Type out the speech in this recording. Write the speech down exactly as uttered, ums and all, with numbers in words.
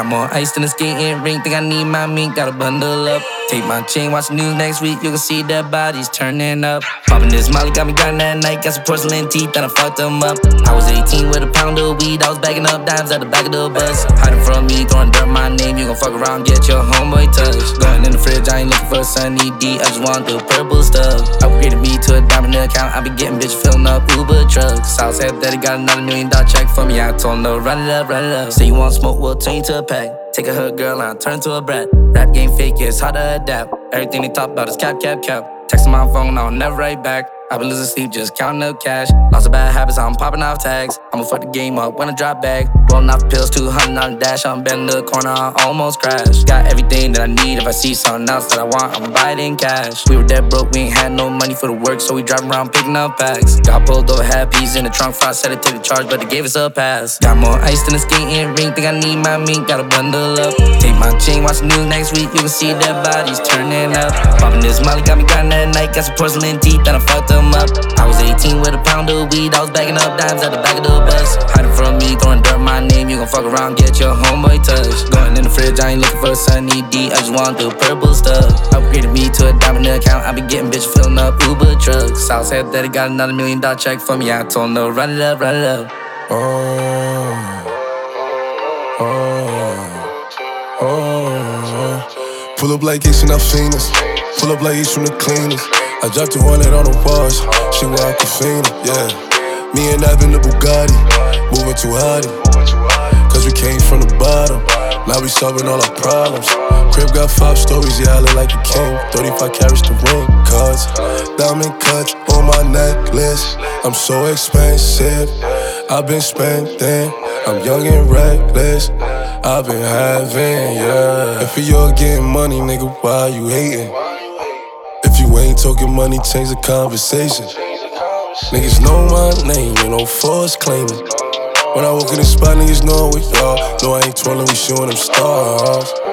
Got more ice than a skating rink, think I need my mink, gotta bundle up. Take my chain, watch the news next week, you can see their bodies turning up. Poppin' this molly, got me grindin' that night, got some porcelain teeth, and I fucked them up. I was eighteen with a pound of weed, I was bagging up dimes at the back of the bus. Hiding from me, throwing dirt my name, you gon' fuck around, get your homeboy touched. Going in the fridge, I ain't looking for a sunny D, I just want the purple stuff. Upgraded me to a diamond account, I be getting bitch filling up Uber trucks. Southside daddy got another million dollar check for me, I told him to run it up, run it up. Say you want smoke, we'll turn you to a pack. Take a hood girl and I turn to a brat. Rap game fake, it's hard to adapt. Everything they talk about is cap, cap, cap. Texting my phone, I'll never write back. I been losing sleep, just counting up cash. Lots of bad habits, I'm popping off tags. I'ma fuck the game up when I drop back. Rolling off pills, two hundred on the dash. I'm bending the corner, I almost crash. Got everything that I need, if I see something else that I want, I'ma buy it in cash. We were dead broke, we ain't had no money for the work, so we driving around picking up packs. Got pulled over, had peas in the trunk, front, said it take the charge, but they gave us a pass. Got more ice than a skating rink, think I need my mink, gotta bundle up. Take my chain, watch the news next week, you can see their bodies turning up. Poppin' this molly, got me grindin' that night, got some porcelain teeth, and I fucked them up. I was eighteen with a pound of weed, I was bagging up dimes at the back of the bus. Hiding from me, throwing dirt my name, you gon' fuck around, get your homeboy touched. Going in the fridge, I ain't looking for a sunny D, I just want the purple stuff. Upgraded me to a diamond account, I be getting bitch filling up Uber trucks. Southside daddy got another million dollar check for me, I told him to run it up, run it up. Oh, oh, oh. Pull up like Ace and Alphinas, pull up like Ace from the cleaners. I dropped a hundred on the wash, she want Aquafina, yeah. Me and Ivan the Bugatti, moving too hotty. Cause we came from the bottom, now we solving all our problems. Crib got five stories, yeah, I look like a king. thirty-five carats the ring, cuts, diamond cuts on my necklace. I'm so expensive, I've been spending. I'm young and reckless, I've been having, yeah. If you're getting money, nigga, why you hating? If you ain't talking money, change the conversation. Niggas know my name, ain't no force claiming. When I walk in the spot, niggas know it, y'all. No, I ain't twirling, we showing them stars.